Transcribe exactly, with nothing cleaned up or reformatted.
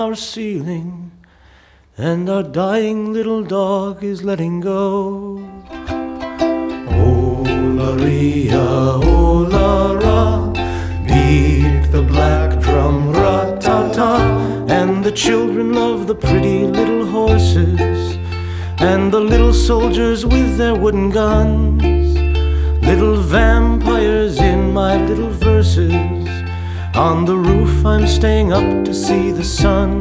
our ceiling, and our dying little dog is letting go. Oh, Maria, oh, Lara, beat the black drum, ra-ta-ta, and the children love the pretty little horses, and the little soldiers with their wooden guns, little vampires in my little verses. On the roof I'm staying up to see the sun.